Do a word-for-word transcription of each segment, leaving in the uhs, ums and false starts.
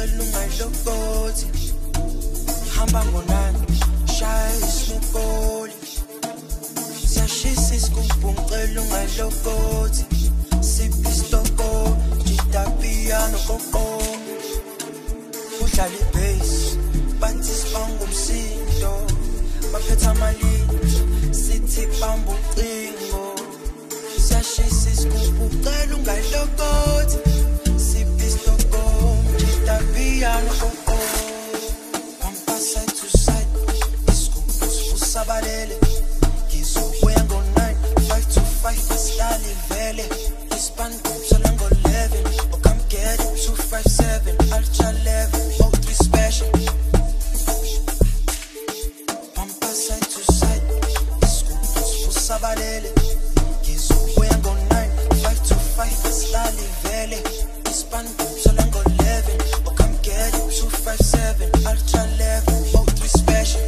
ngicela ungalokoti hamba ngonani shaya ismukoli siyashisa isigubhu ngicela ungalokoti siphi istoko jita piano koko udlala ibass bathi sibanga umsindo baphetha amalini sithi bamba ucingo siyashisa isigubhu ngicela ungalokoti siphi istoko jita piano koko pampa side to side isigubhu sifusabalele ngizobuya ngo-nine five to five asilali vele ispan ngithola ngo-eleven or come get it two five seven ultra level oh three special pampa side to side isigubhu sifusabalele ngizobuya ngo-nine five to five asilali vele ispan ngithola ngo-eleven or come get it two five seven ultra level oh three special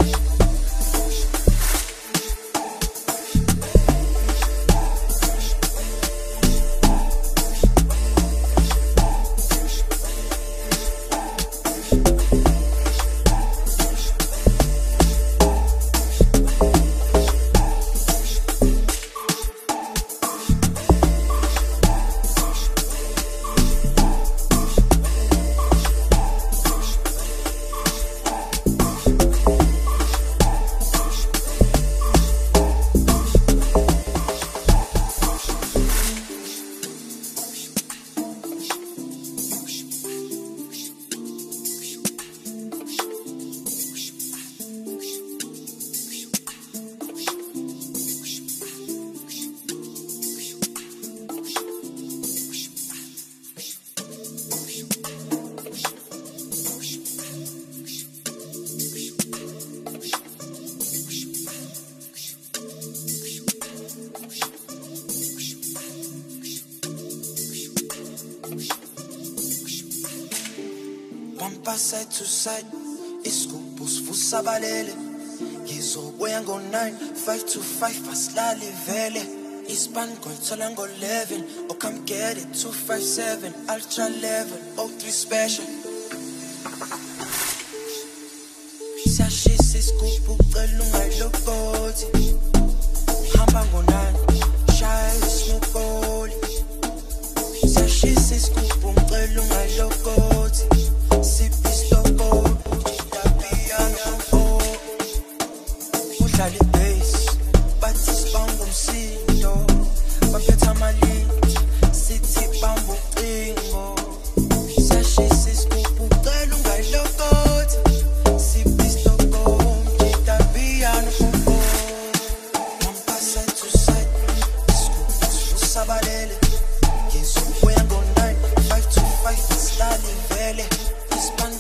Pampa side to side isigubhu sifusabalele ngizobuya ngo-nine five to five asilali vele ispan ngithola ngo-eleven or come get it two five seven ultra level oh three special siyashisa isigubhu ngicela ungalokoti hamba ngo-nine shaya ismukoli siyashisa isigubhu ngicela ungalokoti siphi istoko jita piano koko udlala ibass bathi sibanga umsindo baphetha amalini sithi bamba ucingo siyashisa isigubhu ngicela ungalokoti siphi istoko jita piano koko pampa side to side isigubhu sifusabalele ngizobuya ngo-nine five to five asilali vele ispan